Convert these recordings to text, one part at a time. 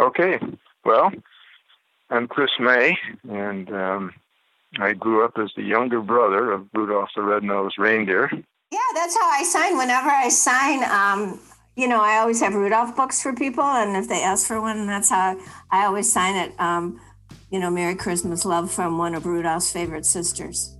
Okay, well, I'm Chris May, and I grew up as the younger brother of Rudolph the Red-Nosed Reindeer. Yeah, that's how I sign. Whenever I sign, I always have Rudolph books for people, and if they ask for one, that's how I always sign it. Merry Christmas, love from one of Rudolph's favorite sisters.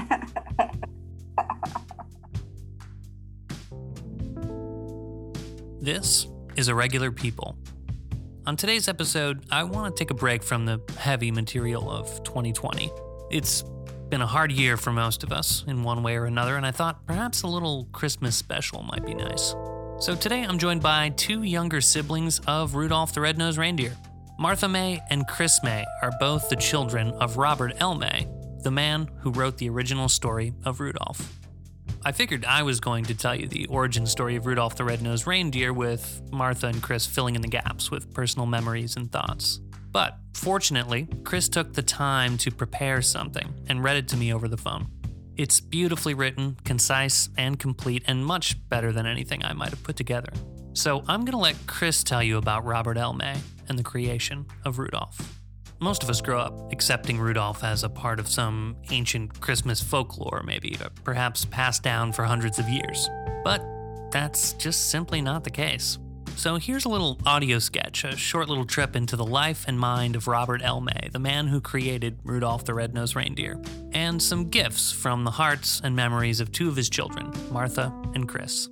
This is Irregular People. On today's episode, I want to take a break from the heavy material of 2020. It's been a hard year for most of us in one way or another, and I thought perhaps a little Christmas special might be nice. So today I'm joined by two younger siblings of Rudolph the Red-Nosed Reindeer. Martha May and Chris May are both the children of Robert L. May, the man who wrote the original story of Rudolph. I figured I was going to tell you the origin story of Rudolph the Red-Nosed Reindeer, with Martha and Chris filling in the gaps with personal memories and thoughts. But fortunately, Chris took the time to prepare something and read it to me over the phone. It's beautifully written, concise, and complete, and much better than anything I might have put together. So I'm going to let Chris tell you about Robert L. May and the creation of Rudolph. Most of us grow up accepting Rudolph as a part of some ancient Christmas folklore, maybe, or perhaps passed down for hundreds of years. But that's just simply not the case. So here's a little audio sketch, a short little trip into the life and mind of Robert L. May, the man who created Rudolph the Red-Nosed Reindeer, and some gifts from the hearts and memories of two of his children, Martha and Chris.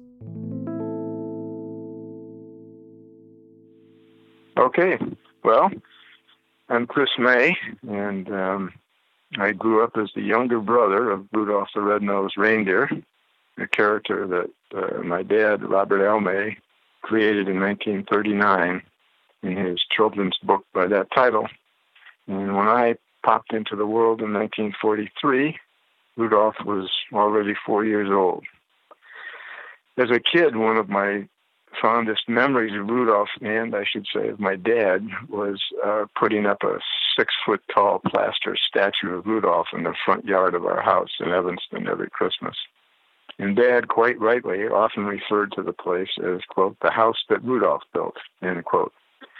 Okay, well, I'm Chris May, and I grew up as the younger brother of Rudolph the Red-Nosed Reindeer, a character that my dad, Robert L. May, created in 1939 in his children's book by that title. And when I popped into the world in 1943, Rudolph was already 4 years old. As a kid, one of my fondest memories of Rudolph, and I should say of my dad, was putting up a 6-foot-tall plaster statue of Rudolph in the front yard of our house in Evanston every Christmas. And Dad, quite rightly, often referred to the place as, quote, the house that Rudolph built, end quote.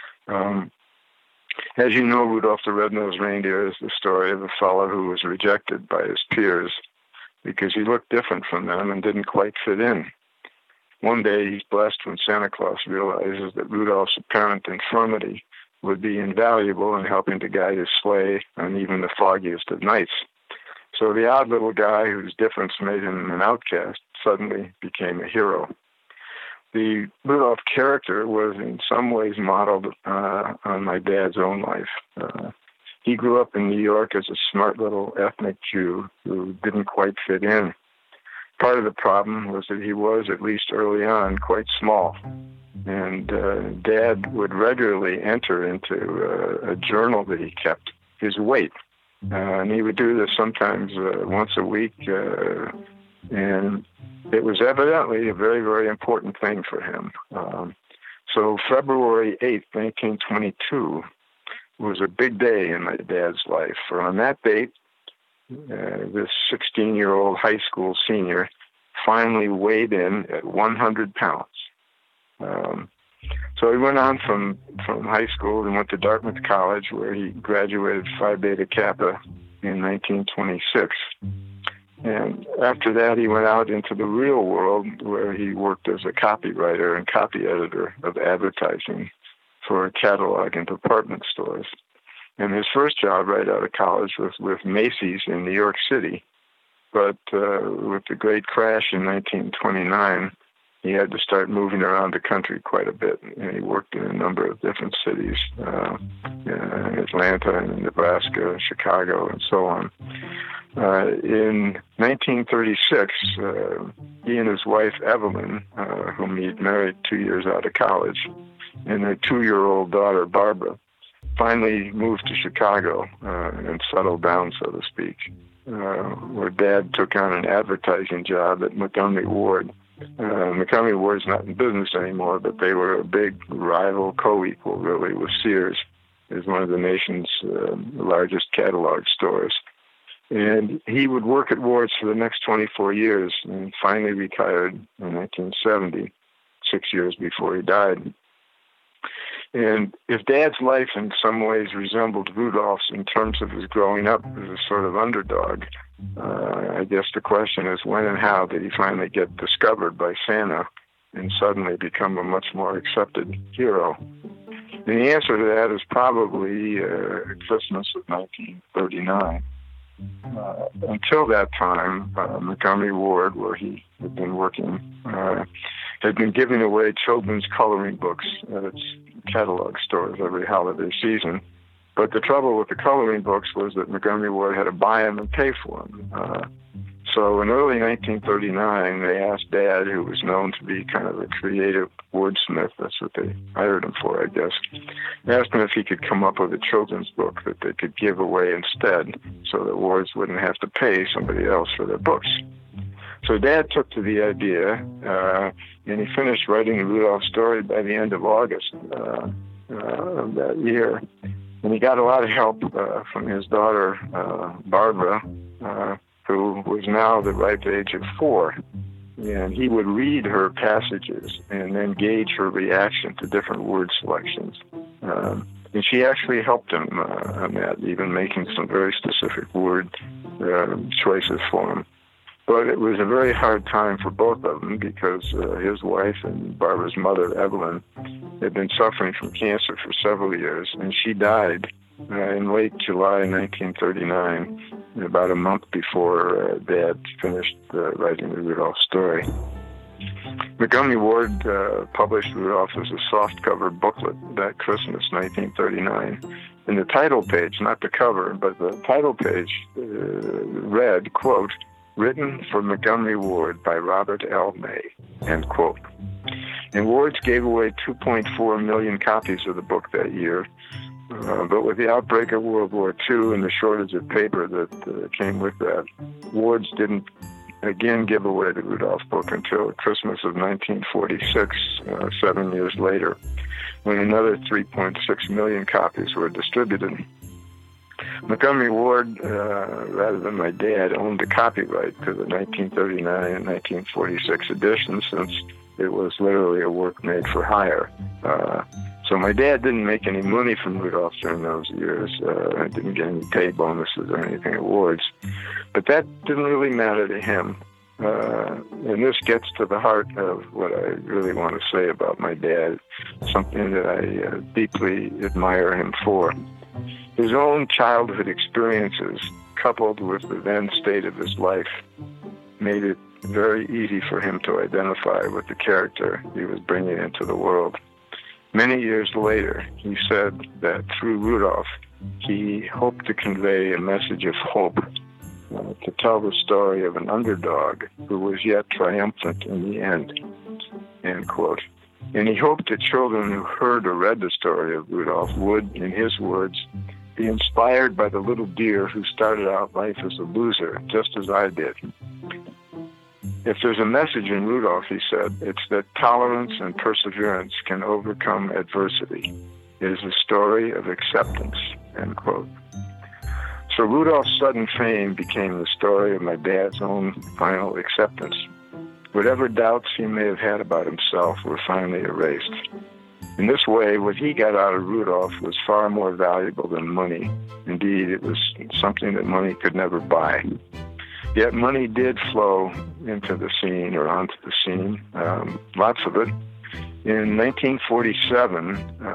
As you know, Rudolph the Red-Nosed Reindeer is the story of a fellow who was rejected by his peers because he looked different from them and didn't quite fit in. One day, he's blessed when Santa Claus realizes that Rudolph's apparent infirmity would be invaluable in helping to guide his sleigh on even the foggiest of nights. So the odd little guy whose difference made him an outcast suddenly became a hero. The Rudolph character was in some ways modeled on my dad's own life. He grew up in New York as a smart little ethnic Jew who didn't quite fit in. Part of the problem was that he was, at least early on, quite small. And Dad would regularly enter into a journal that he kept, his weight. And he would do this sometimes once a week. And it was evidently a very, very important thing for him. So February 8th, 1922 was a big day in my dad's life. For on that date, this 16-year-old high school senior finally weighed in at 100 pounds. So he went on from high school and went to Dartmouth College, where he graduated Phi Beta Kappa in 1926. And after that, he went out into the real world, where he worked as a copywriter and copy editor of advertising for a catalog and department stores. And his first job right out of college was with Macy's in New York City. But with the great crash in 1929, he had to start moving around the country quite a bit. And he worked in a number of different cities, Atlanta and Nebraska, Chicago, and so on. In 1936, he and his wife, Evelyn, whom he'd married 2 years out of college, and their 2-year-old daughter, Barbara, finally moved to Chicago and settled down, so to speak, where Dad took on an advertising job at Montgomery Ward. Montgomery Ward's not in business anymore, but they were a big rival, co-equal, really, with Sears, as one of the nation's largest catalog stores. And he would work at Ward's for the next 24 years and finally retired in 1970, 6 years before he died. And if Dad's life in some ways resembled Rudolph's in terms of his growing up as a sort of underdog, I guess the question is when and how did he finally get discovered by Santa and suddenly become a much more accepted hero? And the answer to that is probably Christmas of 1939. Until that time, Montgomery Ward, where he had been working, had been giving away children's coloring books at its catalog stores every holiday season. But the trouble with the coloring books was that Montgomery Ward had to buy them and pay for them. So in early 1939, they asked Dad, who was known to be kind of a creative wordsmith, that's what they hired him for, I guess. They asked him if he could come up with a children's book that they could give away instead so that Wards wouldn't have to pay somebody else for their books. So Dad took to the idea, and he finished writing the Rudolph story by the end of August of that year. And he got a lot of help from his daughter, Barbara, who was now the ripe age of 4. And he would read her passages and then gauge her reaction to different word selections. And she actually helped him on that, even making some very specific word choices for him. But it was a very hard time for both of them because his wife and Barbara's mother, Evelyn, had been suffering from cancer for several years, and she died in late July 1939, about a month before Dad finished writing the Rudolph story. Montgomery Ward published Rudolph as a soft-cover booklet that Christmas 1939. And the title page, not the cover, but the title page read, quote, "Written for Montgomery Ward by Robert L. May," end quote. And Ward's gave away 2.4 million copies of the book that year. But with the outbreak of World War II and the shortage of paper that came with that, Ward's didn't again give away the Rudolph book until Christmas of 1946, 7 years later, when another 3.6 million copies were distributed. Montgomery Ward, rather than my dad, owned the copyright to the 1939 and 1946 editions, since it was literally a work made for hire. So my dad didn't make any money from Rudolph during those years. I didn't get any pay bonuses or anything, awards. But that didn't really matter to him. And this gets to the heart of what I really want to say about my dad, something that I deeply admire him for. His own childhood experiences, coupled with the then state of his life, made it very easy for him to identify with the character he was bringing into the world. Many years later, he said that through Rudolph, he hoped to convey a message of hope, to tell the story of an underdog who was yet triumphant in the end, end quote. And he hoped that children who heard or read the story of Rudolph would, in his words, be inspired by the little deer who started out life as a loser, just as I did. If there's a message in Rudolph, he said, it's that tolerance and perseverance can overcome adversity. It is a story of acceptance, end quote. So Rudolph's sudden fame became the story of my dad's own final acceptance. Whatever doubts he may have had about himself were finally erased. In this way, what he got out of Rudolph was far more valuable than money. Indeed, it was something that money could never buy. Yet money did flow into the scene, or onto the scene, lots of it. In 1947,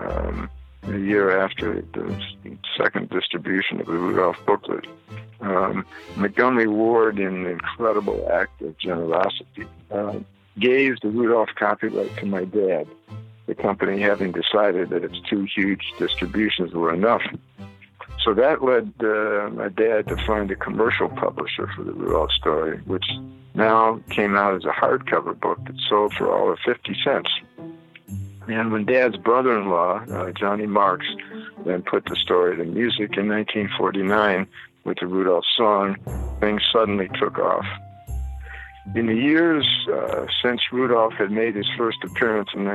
a year after the second distribution of the Rudolph booklet, Montgomery Ward, in an incredible act of generosity, gave the Rudolph copyright to my dad, the company having decided that its 2 huge distributions were enough. So that led my dad to find a commercial publisher for the Rudolph story, which now came out as a hardcover book that sold for all of 50 cents. And when Dad's brother-in-law, Johnny Marks, then put the story to music in 1949 with the Rudolph song, things suddenly took off. In the years since Rudolph had made his first appearance in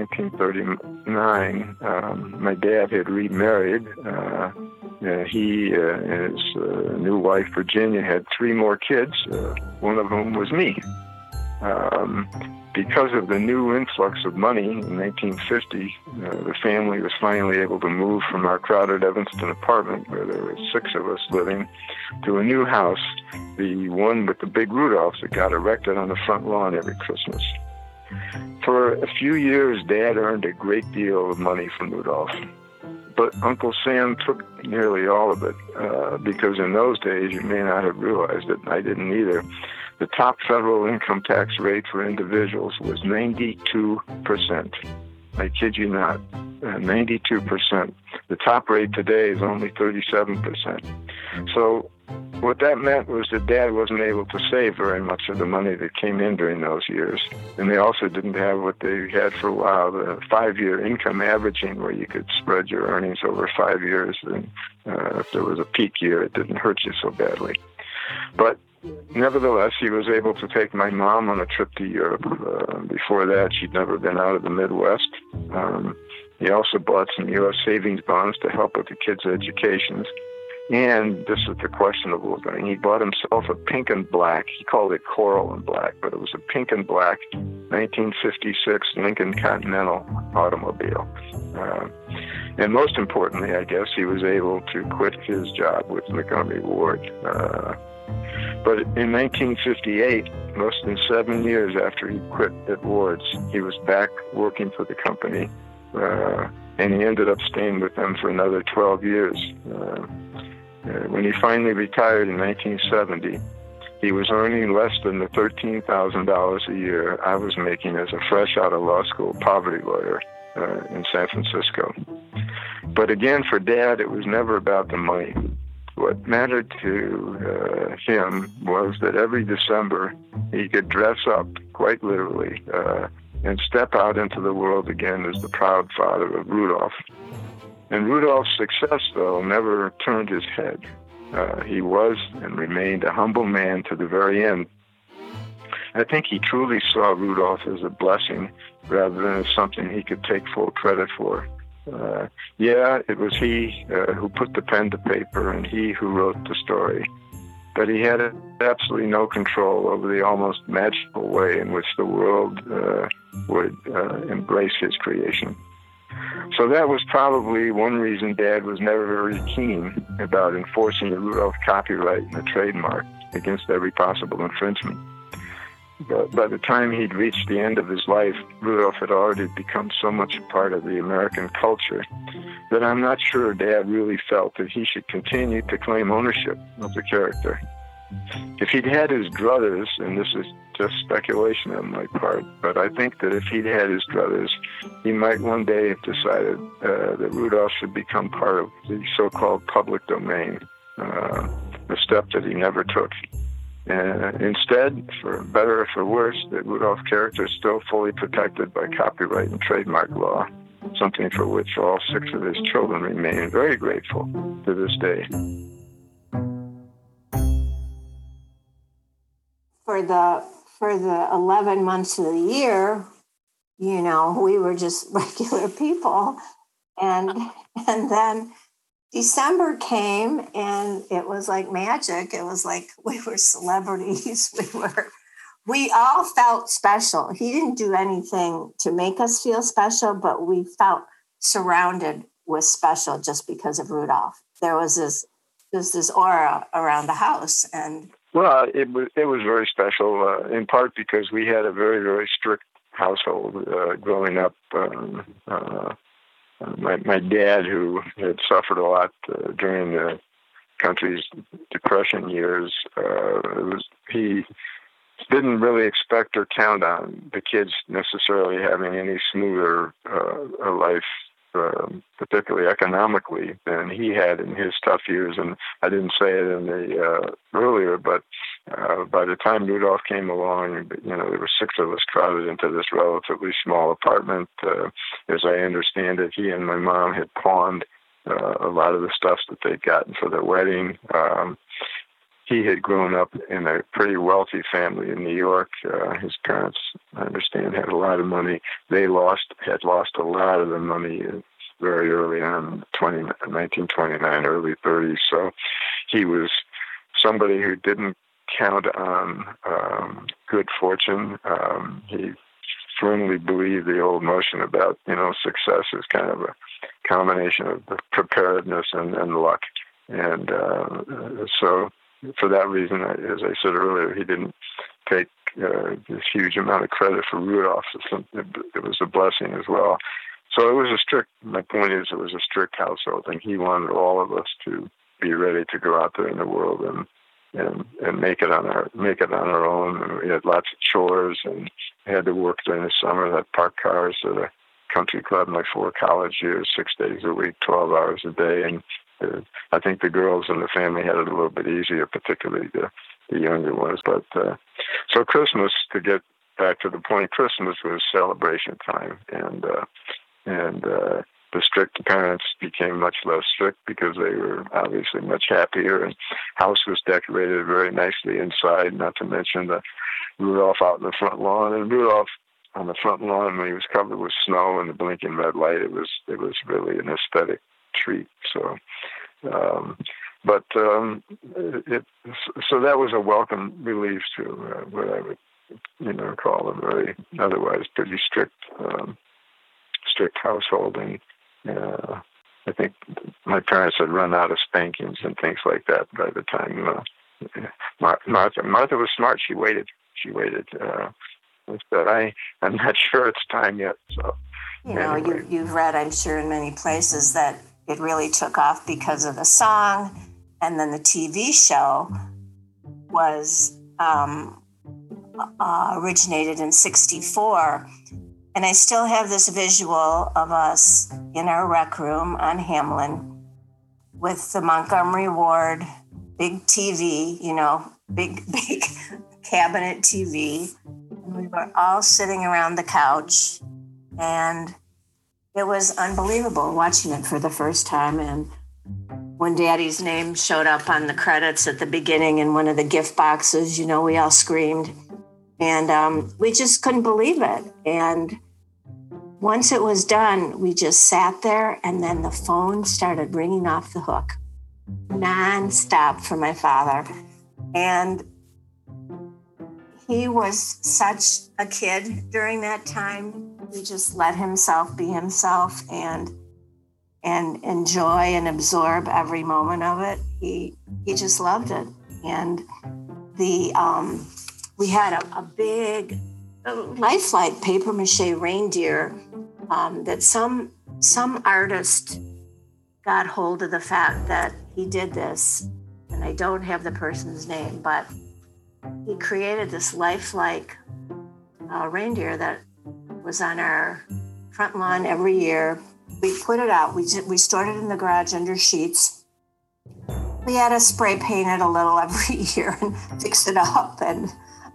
1939, my dad had remarried. He and his new wife, Virginia, had 3 more kids, one of whom was me. because of the new influx of money in 1950, the family was finally able to move from our crowded Evanston apartment, where there were 6 of us living, to a new house, the one with the big Rudolphs that got erected on the front lawn every Christmas. For a few years, Dad earned a great deal of money from Rudolph. But Uncle Sam took nearly all of it, because in those days, you may not have realized it, and I didn't either, the top federal income tax rate for individuals was 92%. I kid you not, 92%. The top rate today is only 37%. So what that meant was that Dad wasn't able to save very much of the money that came in during those years. And they also didn't have what they had for a while, the 5-year income averaging, where you could spread your earnings over 5 years. And if there was a peak year, it didn't hurt you so badly. But nevertheless, he was able to take my mom on a trip to Europe. Before that, she'd never been out of the Midwest. He also bought some U.S. savings bonds to help with the kids' educations. And this is the questionable thing. He bought himself a pink and black, he called it coral and black, but it was a pink and black 1956 Lincoln Continental automobile. And most importantly, I guess, he was able to quit his job with Montgomery Ward. But in 1958, less than 7 years after he quit at Ward's, he was back working for the company, and he ended up staying with them for another 12 years. When he finally retired in 1970, he was earning less than the $13,000 a year I was making as a fresh out of law school poverty lawyer in San Francisco. But again, for Dad, it was never about the money. What mattered to him was that every December he could dress up, quite literally, and step out into the world again as the proud father of Rudolph. And Rudolph's success, though, never turned his head. He was and remained a humble man to the very end. I think he truly saw Rudolph as a blessing rather than as something he could take full credit for. Yeah, it was he who put the pen to paper and he who wrote the story. But he had absolutely no control over the almost magical way in which the world would embrace his creation. So that was probably one reason Dad was never very keen about enforcing the Rudolph copyright and the trademark against every possible infringement. But by the time he'd reached the end of his life, Rudolph had already become so much a part of the American culture that I'm not sure Dad really felt that he should continue to claim ownership of the character. If he'd had his druthers, and this is just speculation on my part, but I think that if he'd had his druthers, he might one day have decided that Rudolph should become part of the so-called public domain, a step that he never took. Instead, for better or for worse, the Rudolph character is still fully protected by copyright and trademark law, something for which all 6 of his children remain very grateful to this day. For the 11 months of the year, you know, we were just regular people. And then December came and it was like magic. It was like we were celebrities. We all felt special. He didn't do anything to make us feel special, but we felt surrounded with special just because of Rudolph. There was this aura around the house. And well, it was very special, in part because we had a very, very strict household growing up. My dad, who had suffered a lot during the country's Depression years, he didn't really expect or count on the kids necessarily having any smoother life, particularly economically, than he had in his tough years. And I didn't say it in the earlier, but by the time Rudolph came along, you know, there were 6 of us crowded into this relatively small apartment. As I understand it, he and my mom had pawned a lot of the stuff that they'd gotten for their wedding. He had grown up in a pretty wealthy family in New York. His parents, I understand, had a lot of money. They had lost a lot of the money very early on, 1929, early 30s. So he was somebody who didn't count on good fortune. He firmly believe the old notion about, success is kind of a combination of the preparedness and luck. And so for that reason, as I said earlier, he didn't take this huge amount of credit for Rudolph. It was a blessing as well. So it was my point is, it was a strict household, and he wanted all of us to be ready to go out there in the world and make it on our own. And we had lots of chores, and we had to work during the summer. That parked cars at a country club my 4 college years, 6 days a week, 12 hours a day. And I think the girls in the family had it a little bit easier, particularly the younger ones. But so Christmas, to get back to the point, Christmas was celebration time, and the strict parents became much less strict because they were obviously much happier, and house was decorated very nicely inside, not to mention the Rudolph out in the front lawn. And Rudolph on the front lawn, when he was covered with snow and the blinking red light, it was really an aesthetic treat. So so that was a welcome relief to what I would call a very otherwise pretty strict household. And I think my parents had run out of spankings and things like that by the time Martha was smart. She waited. But I'm not sure it's time yet. So anyway. You've read, I'm sure, in many places that it really took off because of the song, and then the TV show was originated in '64. And I still have this visual of us in our rec room on Hamlin with the Montgomery Ward big TV, big cabinet TV. And we were all sitting around the couch, and it was unbelievable watching it for the first time. And when Daddy's name showed up on the credits at the beginning in one of the gift boxes, we all screamed. And we just couldn't believe it. And once it was done, we just sat there, and then the phone started ringing off the hook nonstop for my father. And he was such a kid during that time. He just let himself be himself and enjoy and absorb every moment of it. He just loved it. And we had a big lifelike papier-mâché reindeer that some artist got hold of the fact that he did this, and I don't have the person's name, but he created this lifelike reindeer that was on our front lawn every year. We put it out. We stored it in the garage under sheets. We had to spray paint it a little every year and fix it up and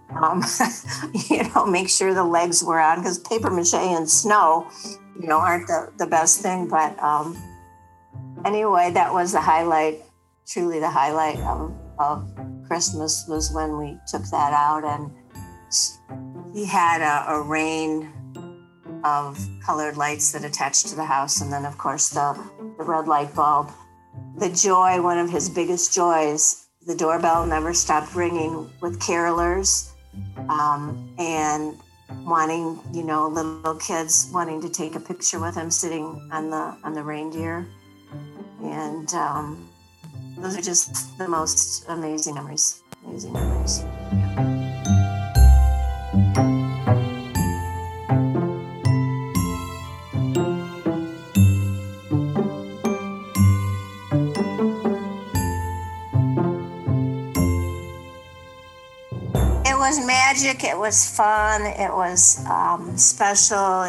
make sure the legs were on, because paper mache and snow, aren't the best thing. But anyway, that was the highlight, truly the highlight of Christmas, was when we took that out. And he had a rain of colored lights that attached to the house. And then, of course, the red light bulb. The joy, one of his biggest joys, the doorbell never stopped ringing with carolers. And wanting, little kids wanting to take a picture with him sitting on the reindeer. And those are just the most amazing memories. Yeah. It was magic. It was fun. It was special.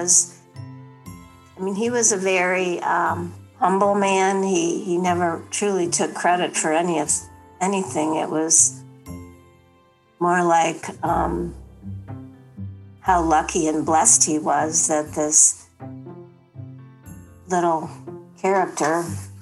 He was a very humble man. He never truly took credit for anything. It was more like how lucky and blessed he was that this little character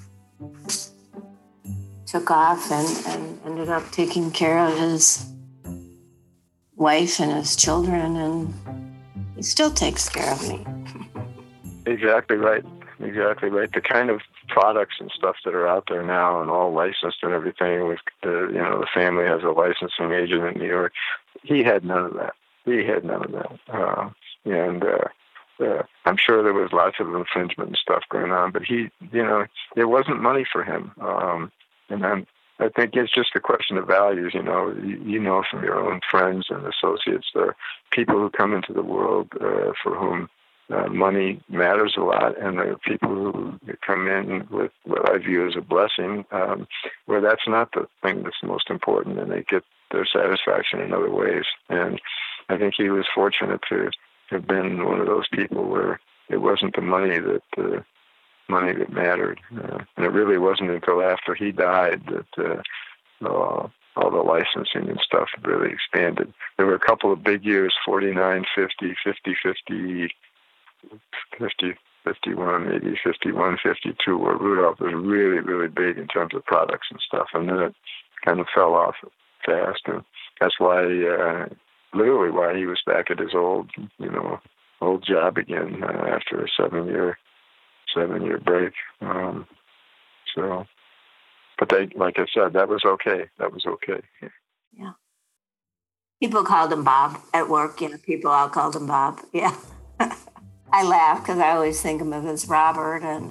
took off and ended up taking care of his wife and his children, and he still takes care of me. Exactly right. The kind of products and stuff that are out there now, and all licensed and everything, with the family has a licensing agent in New York. He had none of that. And I'm sure there was lots of infringement and stuff going on, but he, there wasn't money for him. I think it's just a question of values. You know from your own friends and associates, there are people who come into the world for whom money matters a lot, and there are people who come in with what I view as a blessing, where that's not the thing that's most important, and they get their satisfaction in other ways. And I think he was fortunate to have been one of those people where it wasn't the money that mattered, and it really wasn't until after he died that all the licensing and stuff really expanded. There were a couple of big years, 49, 50, 50, 50, 50, 51, maybe 51, 52, where Rudolph was really, really big in terms of products and stuff, and then it kind of fell off fast, and that's why, literally why he was back at his old job again after a seven-year break. But they, like I said, that was okay. Yeah. People called him Bob at work. People all called him Bob. Yeah. I laugh because I always think of him as Robert, and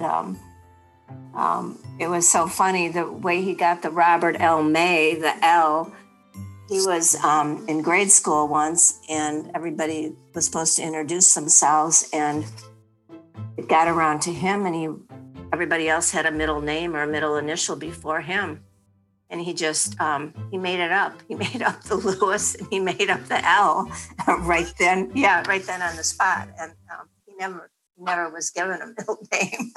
it was so funny the way he got the Robert L. May, the L. He was in grade school once, and everybody was supposed to introduce themselves, and it got around to him, and everybody else had a middle name or a middle initial before him, and he just he made it up. He made up the Lewis, and he made up the L right then on the spot, and he never was given a middle name.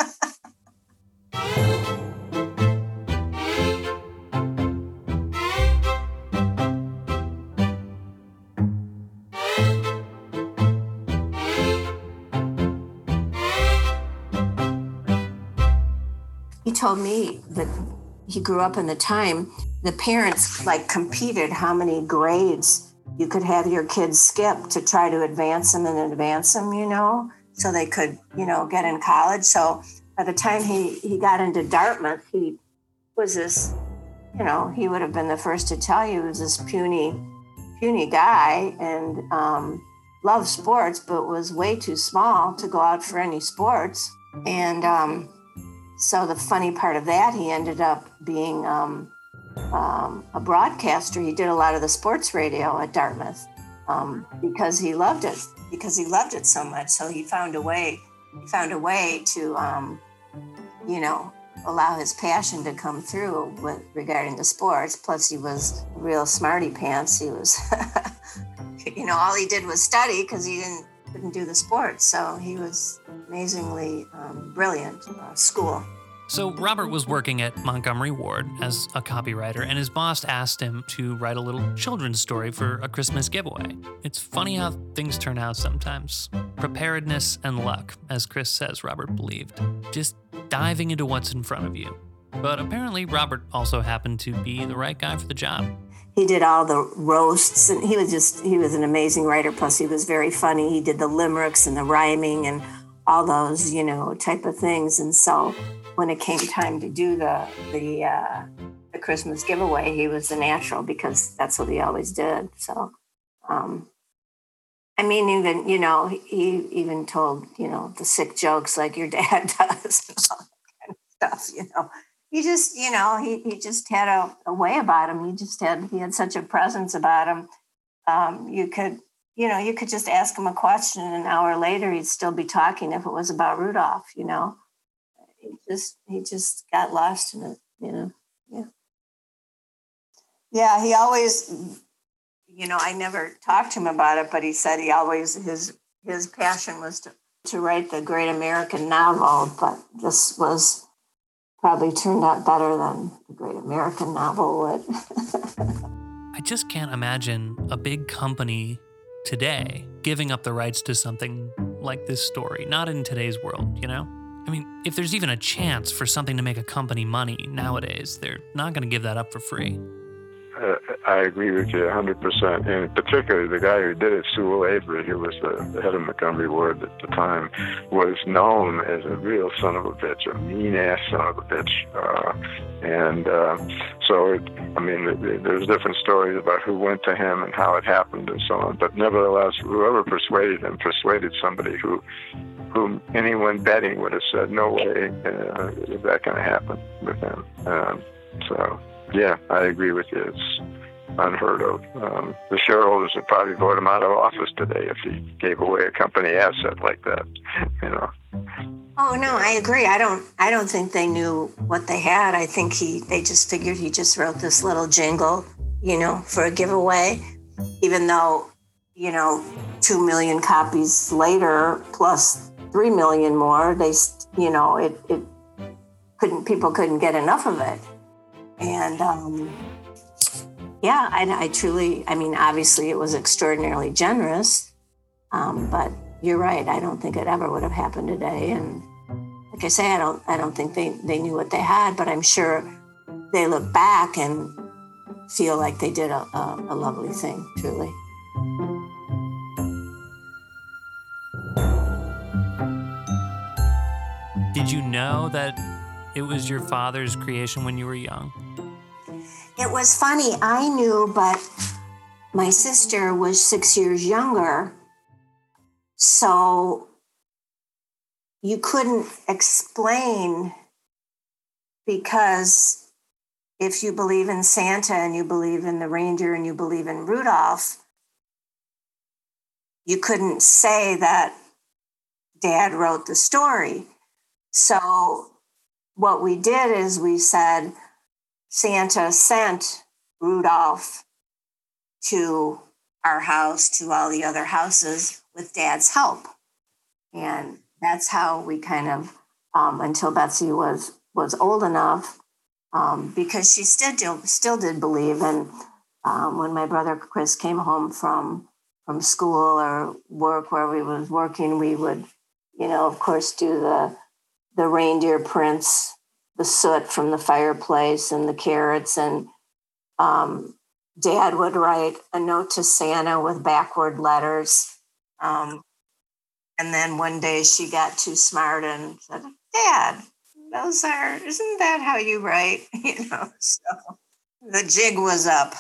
He told me that he grew up in the time the parents competed how many grades you could have your kids skip to try to advance them, so they could, get in college. So by the time he got into Dartmouth, he was this, he would have been the first to tell you he was this puny guy and loved sports, but was way too small to go out for any sports. And so the funny part of that, he ended up being a broadcaster. He did a lot of the sports radio at Dartmouth because he loved it so much. So he found a way to, allow his passion to come through regarding the sports. Plus he was a real smarty pants. He was, all he did was study because he couldn't do the sports. So he was amazingly brilliant school. So Robert was working at Montgomery Ward as a copywriter, and his boss asked him to write a little children's story for a Christmas giveaway. It's funny how things turn out sometimes. Preparedness and luck, as Chris says Robert believed. Just diving into what's in front of you. But apparently Robert also happened to be the right guy for the job. He did all the roasts, and he was an amazing writer. Plus he was very funny. He did the limericks and the rhyming and all those, type of things. And so when it came time to do the Christmas giveaway, he was the natural because that's what he always did. So, even, he even told, the sick jokes like your dad does and all that kind of stuff, He just, he just had a way about him. He had such a presence about him. You could just ask him a question, and an hour later he'd still be talking if it was about Rudolph, He just got lost in it, Yeah. Yeah, he always, I never talked to him about it, but he said he always, his passion was to write the great American novel, but this was probably turned out better than the great American novel would. I just can't imagine a big company today giving up the rights to something like this story. Not in today's world, if there's even a chance for something to make a company money nowadays, they're not going to give that up for free. I agree with you 100%. And particularly the guy who did it, Sewell Avery, who was the head of Montgomery Ward at the time, was known as a real son of a bitch, a mean-ass son of a bitch. There's different stories about who went to him and how it happened and so on. But nevertheless, whoever persuaded him persuaded somebody whom anyone betting would have said, no way is that going to happen with him. Yeah, I agree with you. It's unheard of. The shareholders would probably vote him out of office today if he gave away a company asset like that. Oh no, I agree. I don't think they knew what they had. I think they just figured he just wrote this little jingle, for a giveaway, even though, 2 million copies later plus 3 million more, people couldn't get enough of it. And obviously it was extraordinarily generous, but you're right. I don't think it ever would have happened today. And like I say, I don't think they knew what they had, but I'm sure they look back and feel like they did a lovely thing, truly. Did you know that it was your father's creation when you were young? It was funny. I knew, but my sister was 6 years younger. So you couldn't explain, because if you believe in Santa and you believe in the reindeer and you believe in Rudolph, you couldn't say that Dad wrote the story. So what we did is we said Santa sent Rudolph to our house, to all the other houses, with Dad's help. And that's how we kind of, until Betsy was old enough, because she still did believe. And when my brother Chris came home from school or work where we was working, we would, of course, do the reindeer prints, the soot from the fireplace and the carrots. And Dad would write a note to Santa with backward letters. And then one day she got too smart and said, Dad, isn't that how you write? So the jig was up.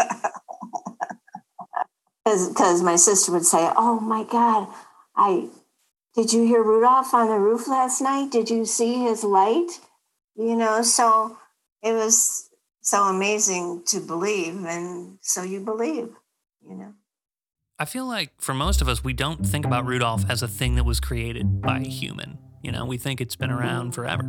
Because my sister would say, oh my God, did you hear Rudolph on the roof last night? Did you see his light? So it was so amazing to believe. And so you believe, I feel like for most of us, we don't think about Rudolph as a thing that was created by a human. We think it's been around forever.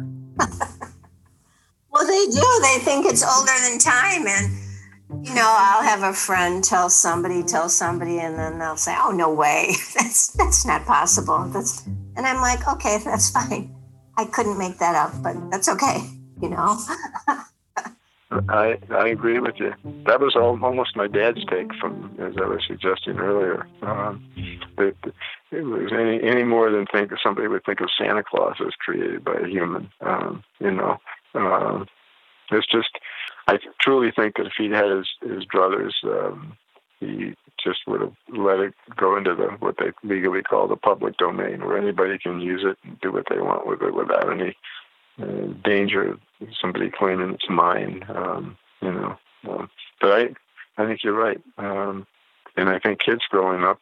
Well, they do. They think it's older than time. And, I'll have a friend tell somebody, and then they'll say, oh, no way. That's not possible. And I'm like, okay, that's fine. I couldn't make that up, but that's okay, I agree with you. That was almost my dad's take from, as I was suggesting earlier. It was any more than somebody would think of Santa Claus as created by a human. It's just, I truly think that if he'd had his druthers, he just would have let it go into what they legally call the public domain, where anybody can use it and do what they want with it without any danger of somebody claiming it's mine. But I think you're right, and I think kids growing up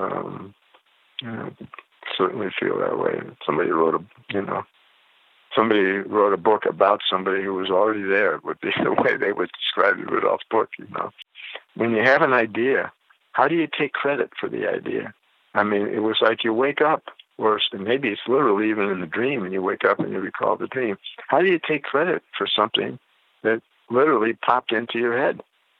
certainly feel that way. Somebody wrote a book about somebody who was already there, would be the way they would describe Rudolph's book. When you have an idea, how do you take credit for the idea? I mean, it was like you wake up, or maybe it's literally even in the dream, and you wake up and you recall the dream. How do you take credit for something that literally popped into your head,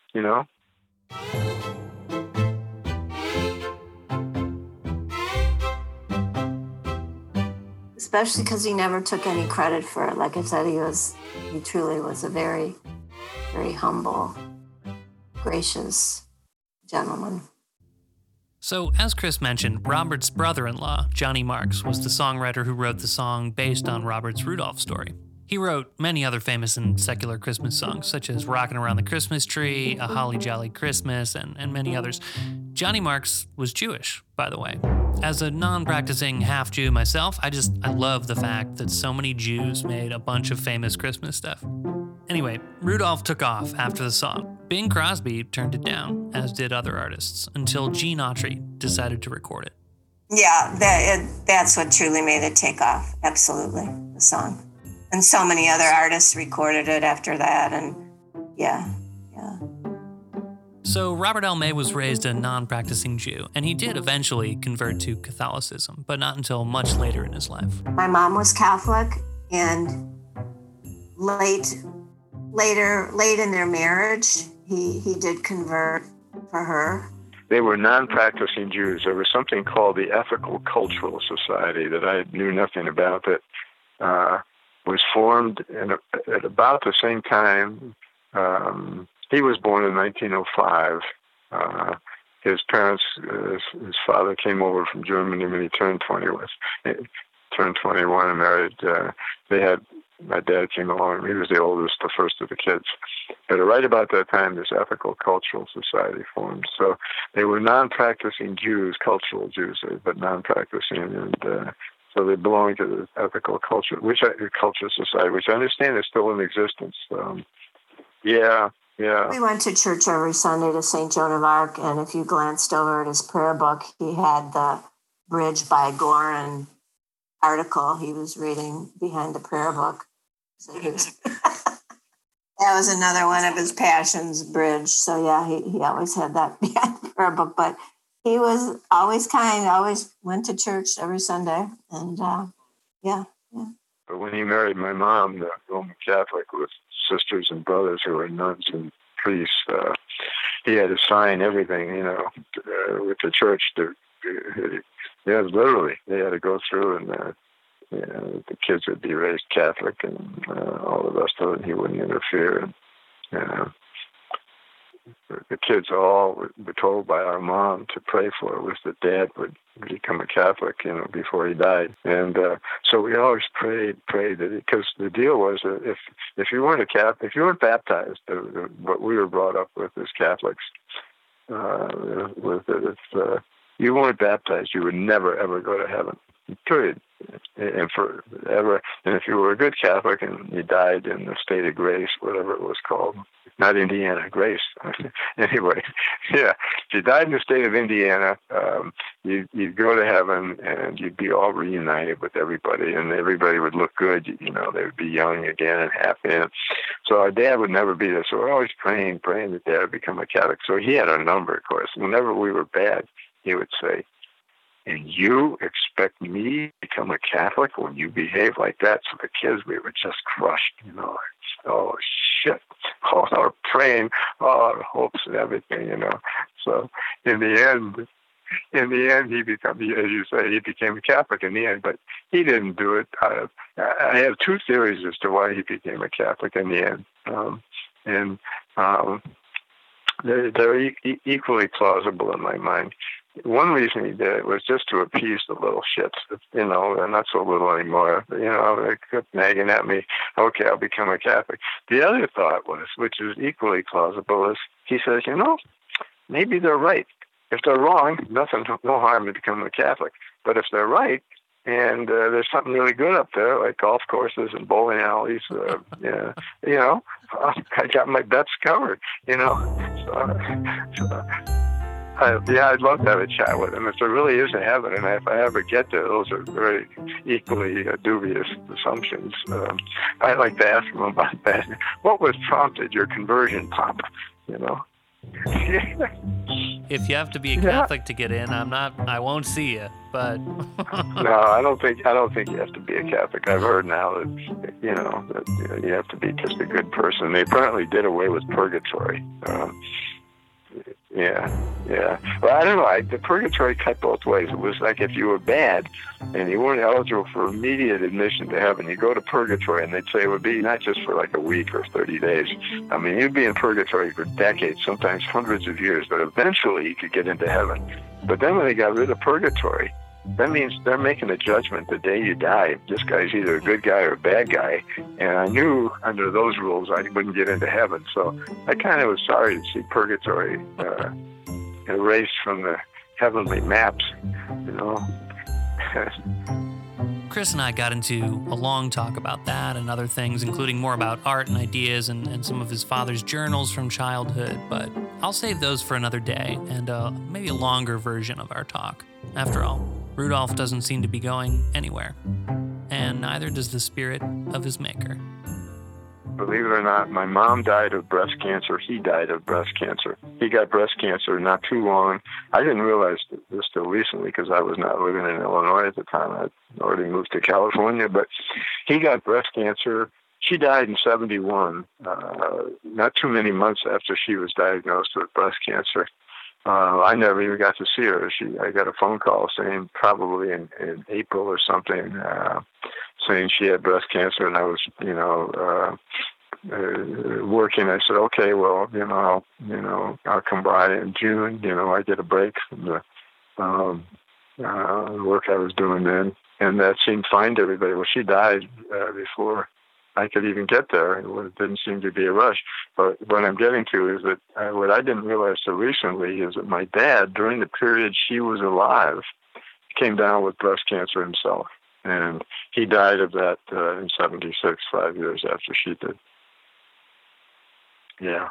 Especially because he never took any credit for it. Like I said, he truly was a very, very humble, gracious gentleman. So, as Chris mentioned, Robert's brother-in-law, Johnny Marks, was the songwriter who wrote the song based on Robert's Rudolph story. He wrote many other famous and secular Christmas songs, such as Rockin' Around the Christmas Tree, A Holly Jolly Christmas, and many others. Johnny Marks was Jewish, by the way. As a non-practicing half-Jew myself, I love the fact that so many Jews made a bunch of famous Christmas stuff. Anyway, Rudolph took off after the song. Bing Crosby turned it down, as did other artists, until Gene Autry decided to record it. Yeah, that's what truly made it take off. Absolutely, the song. And so many other artists recorded it after that, and yeah. So Robert L. May was raised a non-practicing Jew, and he did eventually convert to Catholicism, but not until much later in his life. My mom was Catholic, and late in their marriage, he did convert for her. They were non-practicing Jews. There was something called the Ethical Cultural Society that I knew nothing about that was formed at about the same time. He was born in 1905. His parents, his father came over from Germany when he turned 21 and married. My dad came along. He was the oldest, the first of the kids. But right about that time, this Ethical Cultural Society formed. So they were non-practicing Jews, cultural Jews, but non-practicing, and so they belonged to the Ethical Culture Society, which I understand is still in existence. Yeah. We went to church every Sunday to St. Joan of Arc, and if you glanced over at his prayer book, he had the Bridge by Gorin article he was reading behind the prayer book. So that was another one of his passions, Bridge. So yeah, he always had that behind the prayer book, but he was always kind, always went to church every Sunday, and yeah. But when he married my mom, the Roman Catholic, with sisters and brothers who were nuns and priests, he had to sign everything, with the church. Literally, they had to go through, and the kids would be raised Catholic, and all the rest of it. He wouldn't interfere. And the kids all were told by our mom to pray for it, was that Dad would become a Catholic, before he died. And so we always prayed that, because the deal was that if you weren't a Catholic, if you weren't baptized, what we were brought up with as Catholics, was that if you weren't baptized, you would never ever go to heaven. Period. And forever. And if you were a good Catholic and you died in the state of grace, whatever it was called, not Indiana, grace. Anyway, yeah. If you died in the state of Indiana, you'd go to heaven, and you'd be all reunited with everybody, and everybody would look good. They would be young again and happy. And so our dad would never be there. So we're always praying that Dad would become a Catholic. So he had our number, of course. Whenever we were bad, he would say, "And you expect me to become a Catholic when you behave like that?" So the kids, we were just crushed, Oh, shit. All our praying, all our hopes and everything, So in the end, he became, as you say, he became a Catholic in the end, but he didn't do it. I have two theories as to why he became a Catholic in the end. They're equally plausible in my mind. One reason he did it was just to appease the little shits. They're not so little anymore. They kept nagging at me. Okay, I'll become a Catholic. The other thought was, which is equally plausible, is he says, maybe they're right. If they're wrong, no harm to become a Catholic. But if they're right, and there's something really good up there, like golf courses and bowling alleys, I got my bets covered, I'd love to have a chat with him. If there really is a heaven, and if I ever get there, those are very equally dubious assumptions. I'd like to ask him about that. What was prompted your conversion, Papa? If you have to be a Catholic to get in, I won't see you. But no, I don't think you have to be a Catholic. I've heard now that that you have to be just a good person. They apparently did away with purgatory. Yeah. Well, I don't know. The purgatory cut both ways. It was like if you were bad and you weren't eligible for immediate admission to heaven, you go to purgatory, and they'd say it would be not just for like a week or 30 days. I mean, you'd be in purgatory for decades, sometimes hundreds of years, but eventually you could get into heaven. But then when they got rid of purgatory, that means they're making a judgment the day you die. This guy's either a good guy or a bad guy. And I knew under those rules I wouldn't get into heaven. So I kind of was sorry to see purgatory erased from the heavenly maps, you know. Chris and I got into a long talk about that and other things, including more about art and ideas and some of his father's journals from childhood, but I'll save those for another day and maybe a longer version of our talk. After all, Rudolph doesn't seem to be going anywhere, and neither does the spirit of his maker. Believe it or not, my mom died of breast cancer. He died of breast cancer. He got breast cancer not too long. I didn't realize this till recently because I was not living in Illinois at the time. I'd already moved to California. But he got breast cancer. She died in 1971, not too many months after she was diagnosed with breast cancer. I never even got to see her. I got a phone call saying probably in April or something, saying she had breast cancer, and I was, working. I said, okay, well, I'll come by in June. I get a break from the work I was doing then, and that seemed fine to everybody. Well, she died before I could even get there. It didn't seem to be a rush. But what I'm getting to is that what I didn't realize so recently is that my dad, during the period she was alive, came down with breast cancer himself. And he died of that in 1976, 5 years after she did. Yeah.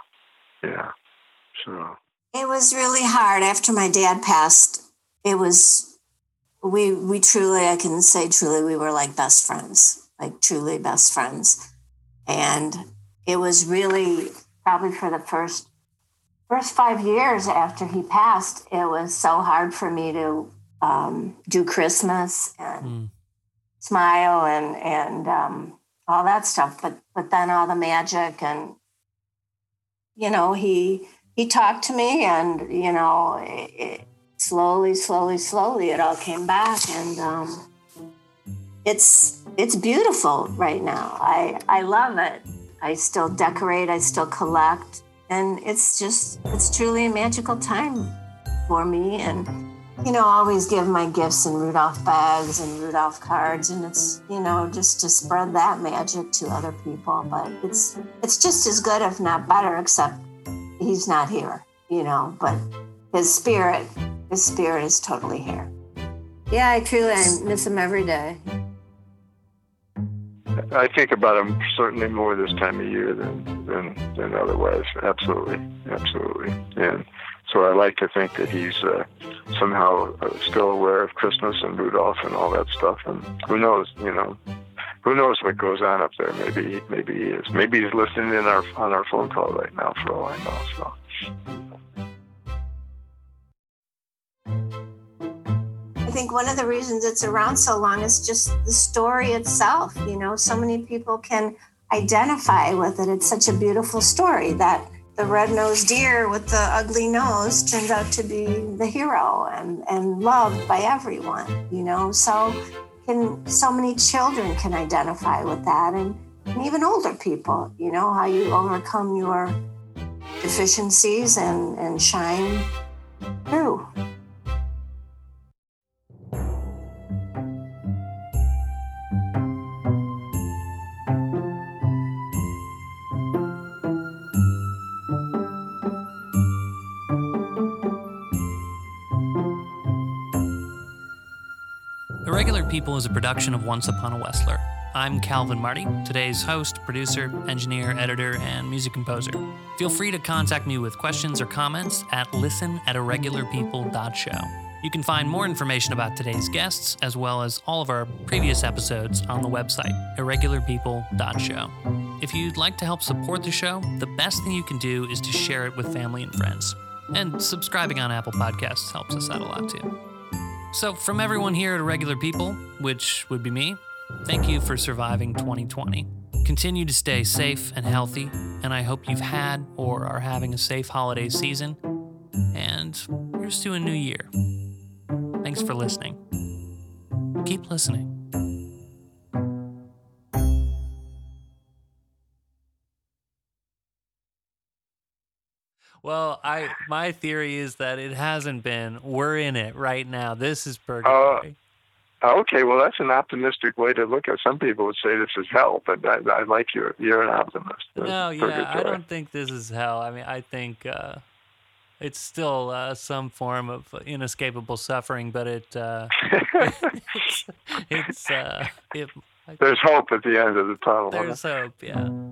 So it was really hard after my dad passed. It was, we truly, I can say truly, we were like best friends, like truly best friends. And it was really probably for the first 5 years after he passed, it was so hard for me to do Christmas and smile and all that stuff. But then all the magic and, he talked to me and, slowly, it all came back. And it's beautiful right now. I love it. I still decorate, I still collect. And it's truly a magical time for me. And, always give my gifts in Rudolph bags and Rudolph cards. And it's, just to spread that magic to other people. But it's just as good, if not better, except he's not here, but his spirit is totally here. Yeah, I miss him every day. I think about him certainly more this time of year than otherwise. Absolutely. And so I like to think that he's somehow still aware of Christmas and Rudolph and all that stuff. And who knows, who knows what goes on up there? Maybe he is. Maybe he's listening in on our phone call right now, for all I know. So. I think one of the reasons it's around so long is just the story itself. So many people can identify with it. It's such a beautiful story that the red-nosed deer with the ugly nose turns out to be the hero and loved by everyone, so many children can identify with that and even older people, how you overcome your deficiencies and shine through. Irregular People is a production of Once Upon a Westler. I'm Calvin Marty, today's host, producer, engineer, editor, and music composer. Feel free to contact me with questions or comments at listen@irregularpeople.show. You can find more information about today's guests, as well as all of our previous episodes, on the website, irregularpeople.show. If you'd like to help support the show, the best thing you can do is to share it with family and friends. And subscribing on Apple Podcasts helps us out a lot too. So from everyone here at Irregular People, which would be me, thank you for surviving 2020. Continue to stay safe and healthy, and I hope you've had or are having a safe holiday season. And here's to a new year. Thanks for listening. Keep listening. Well, my theory is that it hasn't been. We're in it right now. This is purgatory. Okay, well, that's an optimistic way to look at it. Some people would say this is hell, but I like you're an optimist. No, yeah, I don't think this is hell. I mean, I think it's still some form of inescapable suffering, but it's There's hope at the end of the tunnel. There's hope, yeah.